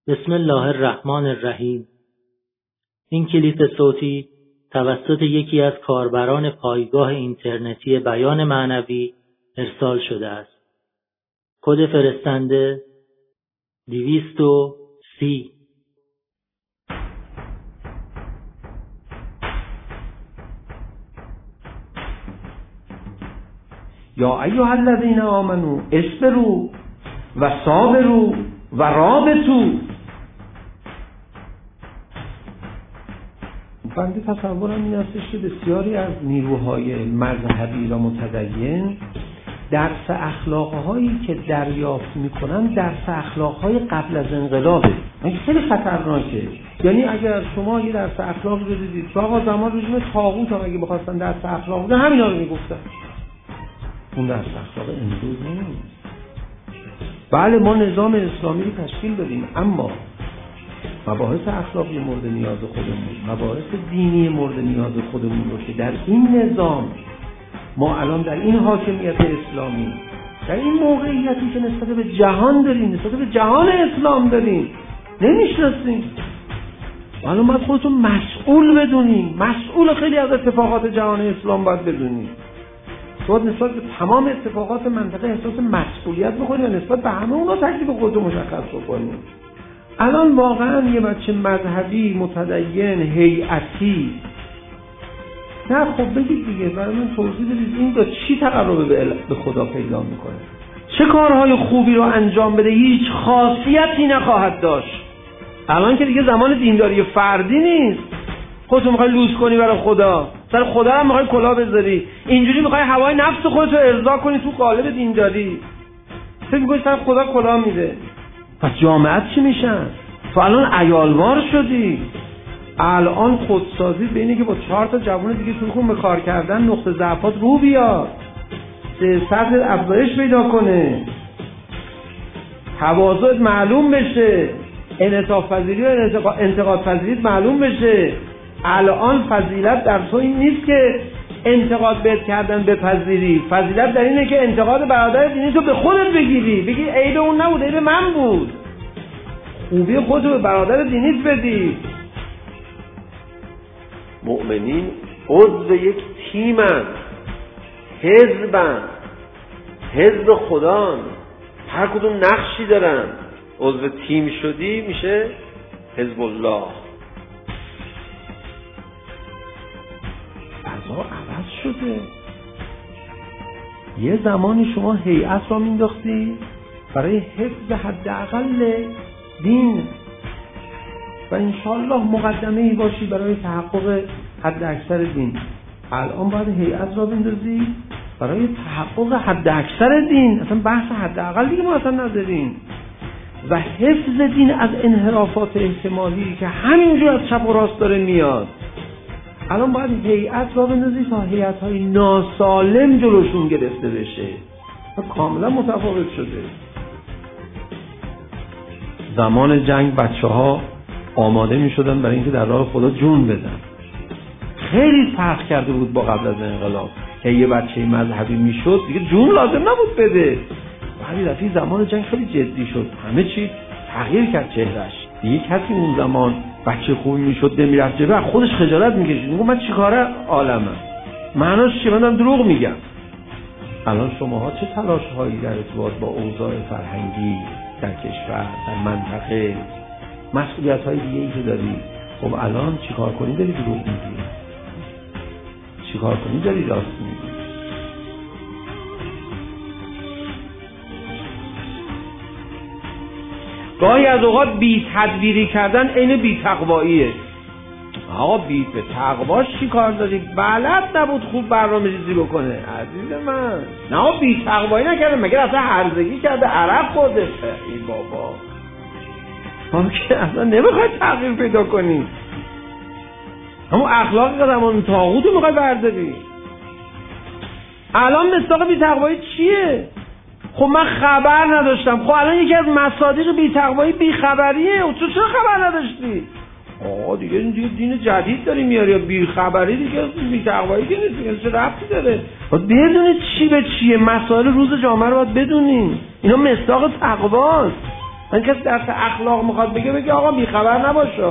بسم الله الرحمن الرحیم. این کلیپ صوتی توسط یکی از کاربران پایگاه اینترنتی بیان معنوی ارسال شده است. کد فرستنده 230. یا ایها الذین آمنوا اصبروا و صابروا و رابطوا. بنده تصورم این استش که بسیاری از نیروهای مذهبی و متدین درس اخلاقهایی که دریافت میکنن درس اخلاقهای قبل از انقلابه. این خیلی خطرناکه. یعنی اگر شما یه درس اخلاق رو دیدید تو آقا زمان رژیم طاغوت هم اگه بخواستن درس اخلاق بودن همینا رو میگفتن. اون درس اخلاق امروز نیست. بله ما نظام اسلامی رو تشکیل دادیم، اما مباحث اخلاقی مورد نیاز خودمون، مباحث دینی مورد نیاز خودمون رو که در این نظام ما الان در این حاکمیت اسلامی، در این موقعیتی که نسبت به جهان داریم، نسبت به جهان اسلام داریم، نمیشناسیم. الان باید خودتون مسئول بدونیم، مسئول خیلی از اتفاقات جهان اسلام باید بدونیم. باید نسبت به تمام اتفاقات منطقه احساس مسئولیت بکنیم و نسبت به همه اونا تکلیف خودتون مشخص بکنیم. الان واقعا یه بچه مذهبی متدین هیئتی، نه خب بگید دیگه برای من توضیح بدید این با چی تقرب به خدا پیدا میکنه، چه کارهای خوبی رو انجام بده، هیچ خاصیتی نخواهد داشت. الان که دیگه زمان دینداری فردی نیست. خودتو میخوای لوس کنی برای خدا، سر خدا هم میخوای کلاه بذاری، اینجوری میخوای هوای نفس خودتو ارضا کنی تو قالب دینداری، فکر میکنی سر خدا کلاه میده. پس جامعه چی میشن؟ تو الان عیالوار شدی. الان خودسازی به اینه که با 4 تا جوان دیگه تو خون به کار کردن نقطه ضعفات رو بیاد، سطح افزایش پیدا کنه، تواضعت معلوم بشه، انعطاف پذیری و انتقاد پذیریت معلوم بشه. الان فضیلت در تو این نیست که انتقاد بهت کردن بپذیری، فضیلت در اینه که انتقاد برادر دینی تو به خودت بگیری، بگی عیب اون نبود، عیب من بود، خوبی خودت به برادر دینیت بدی. مؤمنین عضو یک تیمن، حزبن، حزب خدان، هر کدوم نقشی دارن. عضو تیم شدی میشه حزب الله. فضا عوض شده. یه زمانی شما هیئت را مینداختی برای حفظ حداقل دین و انشالله مقدمه‌ای باشی برای تحقق حد اکثر دین. الان باید هیئت را بندازی برای تحقق حد اکثر دین. اصلا بحث حداقل دیگه ما اصلا نداریم. و حفظ دین از انحرافات احتمالی که همینجور از چپ و راست داره میاد. الان باید هیئت را بندازی تا هیئت‌های ناسالم جلوشون گرفته بشه. کاملا متفاوت شده. زمان جنگ بچه‌ها آماده می‌شدن برای اینکه در راه خدا جون بدن. خیلی فرق کرده بود با قبل از انقلاب. که یه بچه مذهبی میشد دیگه جون لازم نبود بده. ولی رفیق زمان جنگ خیلی جدی شد. همه چی تغییر کرد چهرش. دیگه کسی اون زمان بچه خوبی میشد نمیرفت جبهه، خودش خجالت میکشید. میگه من چیکاره عالمم؟ معناش چیه؟ من دارم دروغ میگم. الان شماها چه تلاش‌هایی در ارتباط با اوضاع فرهنگی در کشور، در منطقه، مسئولیت‌های دیگه‌ای که داری، خب الان چیکار کنی داری دروغ میگی؟ چیکار کنی داری راست میگی؟ گاهی از اوقات بی تدبیری کردن عین بی تقواییه. آقا بی تقواش چی کار داری؟ بلد نبود خوب برنامه‌ریزی بکنه عزیز من. نه آقا بی تقوایی نکرده، مگه اصلا هرزگی کرده عرب خورده؟ ای بابا ما که اصلا نمیخوای تغییر پیدا کنی، اما اخلاقی که زمان طاغوت رو میخوای برداری. الان مصداق بی تقوایی چیه؟ خب من خبر نداشتم. خب الان یکی از مصادیق بی تقوایی بی خبریه. تو چرا خبر نداشتی؟ آقا دیگه دین جدید داری میاری یا بی خبری دیگه بی تقوایی که نیست دیگه، چه ربطی داره؟ باید بدونید چی به چیه. مسائل روز جامعه رو باید بدونیم. اینا مصداق تقواست. من کسی درس اخلاق میخواد بگه آقا بیخبر نباشه.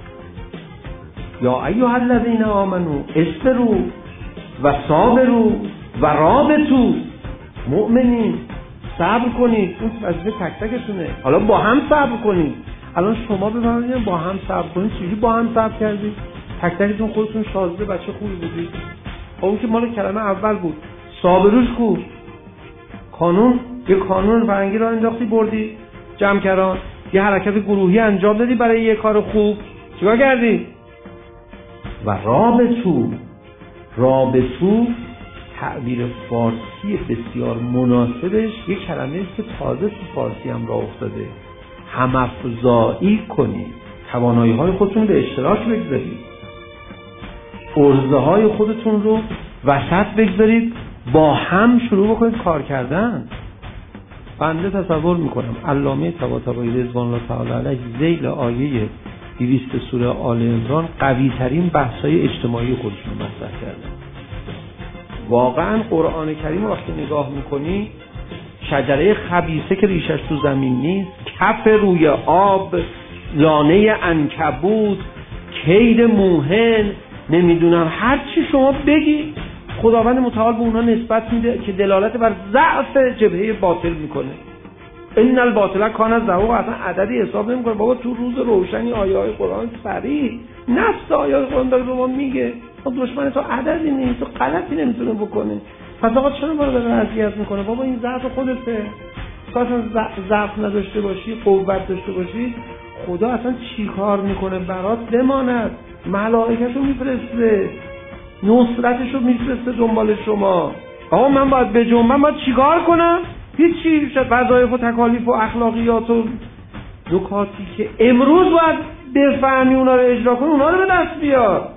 یا ایها الذین آمنو اصبروا و صابروا و رابطوا، مؤمنین صبر کنید، اون وظیفه تک تکتونه. حالا با هم صبر کنید. الان شما ببینید با هم صبر کنید، چجوری با هم صبر کردید؟ تک تکتون خودتون شازده بچه خوبی بودید. اون که مال کلمه اول بود. صابروش کو قانون، یه قانون فرنگی را انداختی بردی جمع کردن، یه حرکت گروهی انجام دادی برای یه کار خوب، چیکار کردی؟ و رابطو تعبیر فارسی بسیار مناسبش یه کلمه است که تازه تو فارسی هم راه افتاده، هم‌افزایی کنید، توانایی‌های خودتون به اشتراک بگذارید، عرضه‌های خودتون رو وسط بگذارید، با هم شروع بکنید کار کردن. بنده تصور میکنم علامه طباطبایی رضوان الله تعالی علیه ذیل آیه 200 سوره آل عمران قوی ترین بحث‌های اجتماعی خودشون مطرح کردن. واقعا قرآن کریم وقتی نگاه میکنی، شجره خبیثه که ریشش تو زمین نیست، کف روی آب، لانه عنکبوت، کید موهن، نمیدونم هر چی شما بگی خداوند متعال به اونا نسبت میده که دلالت بر ضعف جبهه باطل میکنه. ان الباطل کان زهوقا، اصلا عددی حساب نمیکنه. بابا تو روز روشنی آیه قرآن صریح نص آیه قرآن داره به ما میگه دشمن تو عددی نیست، تو غلطی نمیتونه بکنه. پس آقا چرا ما رو داره اذیت میکنه؟ بابا این ضعف خودته. تو اصلا ضعف نداشته باشی، قوت داشته باشی، خدا اصلا چی کار میکنه برات بماند؟ ملائکه‌شو میفرسته، نصرتشو میفرسته دنبال شما. آقا من باید بجنبم، باید چیکار کنم؟ هیچی. وظایف و تکالیف و اخلاقیات و نکاتی که امروز باید بفهمی اونا رو اجرا کنی، اونا رو به دست بیار.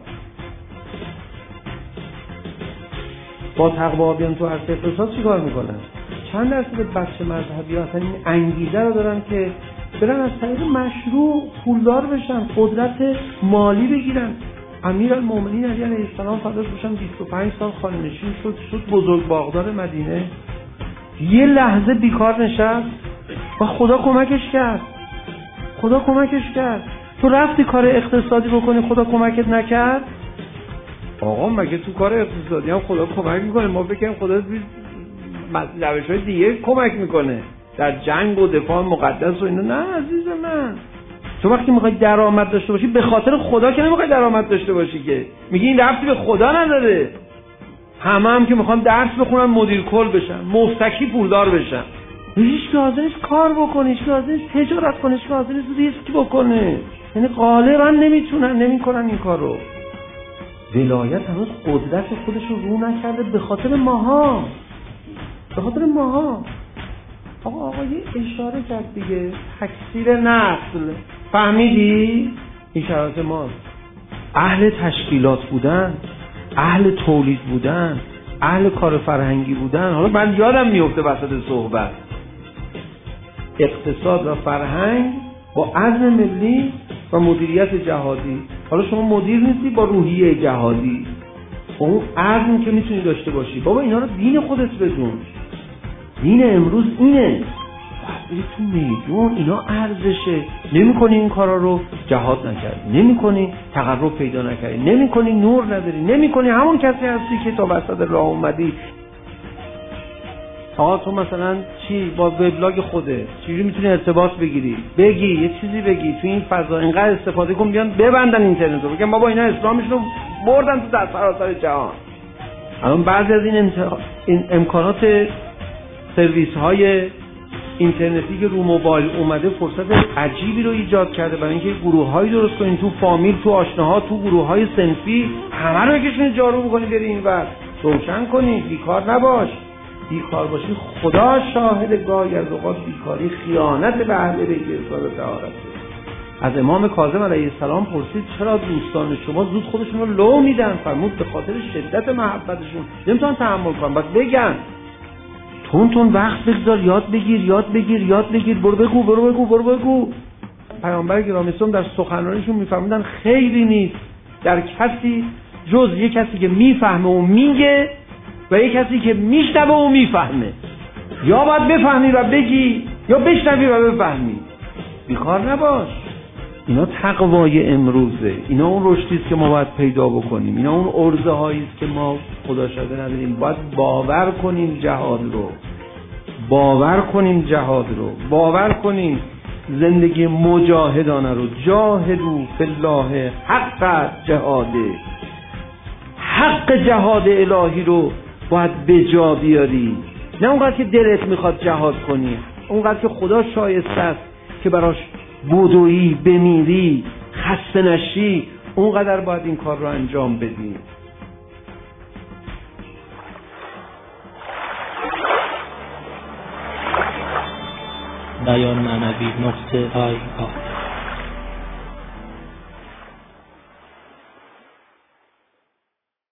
با تقوا بیان تو عرصه اقتصاد چیکار میکنن؟ چند درصد بچه مذهبی ها اصلا این انگیزه رو دارن که برن از طریق مشروع پولدار بشن، قدرت مالی بگیرن. امیرالمومنین علی علیه السلام فداش بشن 25 سال خانه‌نشین شد بزرگ باغدار مدینه. یه لحظه بیکار نشست و خدا کمکش کرد. تو رفتی کار اقتصادی بکنی خدا کمکت نکرد؟ آقا مگه تو کار اقتصادی هم خدا کمک میکنه؟ ما فکر خدا روش‌های دیگه کمک میکنه در جنگ و دفاع مقدس و اینا. نه عزیز من، تو وقتی میخوای درآمد داشته باشی به خاطر خدا که نمیخوای درآمد داشته باشی که میگی این ربطی به خدا نداره. هم که میخوان درس بخونن مدیر کل بشن، مفتکی پولدار بشن، هیچ که حاضر نیست کار بکنه، هیچ که حاضر نیست تجارت کنه، هیچ که حاضر نیست ریسک بکنه. یعنی غالبا نمیکنن این کارو. ولایت هنوز قدرت خودش رو نکرده به خاطر ماها. آقا یه اشاره کرد دیگه، تکثیر نسل. فهمیدی؟ این شرایط ماست. اهل تشکیلات بودن، اهل تولید بودن، اهل کار فرهنگی بودن. حالا من یادم میفته وسط صحبت اقتصاد و فرهنگ با عزم ملی و مدیریت جهادی. حالا شما مدیر نیستی با روحیه جهادی، با اون عزم که میتونی داشته باشی. بابا اینا رو دین خودت بدون. دین امروز اینه، باید تو میدون اینا ارزشه. نمی‌کنی این کارا رو جهاد نکردی، نمی‌کنی تقرب پیدا نکردی، نمی‌کنی نور نداری، نمی‌کنی همون کسی هستی که تا وسط راه اومدی. آقا تو مثلا چی با وبلاگ خوده چجوری میتونی ارتباط بگیری؟ بگی یه چیزی بگی تو این فضا، اینقدر استفاده کن بیان ببندن اینترنت رو، بگن بابا اینا اسلامشون رو بردن تو در سراسر جهان. الان بعضی از این امکانات سرویس های اینترنتی که رو موبایل اومده فرصت عجیبی رو ایجاد کرده برای اینکه گروه‌هایی درست کنین، تو فامیل، تو آشناها، تو گروه‌های صنفی، همه رو بکشونید جارو بکنی بری اینور روشن کنی. بیکار نباش. بیکار باشی خدا شاهد گاهی از اوقات بیکاری خیانت به اهل بیت رسول طهارت. از امام کاظم علیه السلام پرسید چرا دوستان شما زود خودشون رو لو میدن؟ فرمود به خاطر شدت محبتشون نمیتونن تحمل کنن. بس بگن تون وقت بگذار، یاد بگیر، برو بگو. پیامبر گرامی اسلام در سخنرانیشون میفرمودن خیری نیست در کسی جز یک کسی که میفهمه و میگه و یک کسی که میشنوه و میفهمه. یا باید بفهمی و بگی یا بشنوی و بفهمی. بیکار نباش. اینا تقوای امروزه، اینا اون رشدی است که ما باید پیدا بکنیم، اینا اون عرضه هایی است که ما خدا شاهده نداریم. باید باور کنیم جهاد رو، باور کنیم جهاد رو، باور کنیم زندگی مجاهدانه رو. جاهدوا فی الله حق جهاده، حق جهاد الهی رو باید به جا بیاری، نه اونقدر که دلت میخواد جهاد کنی، اونقدر که خدا شایسته است که براش بدویی، بمیری، خسته نشی، اونقدر باید این کار رو انجام بدی. بیان معنوی .ir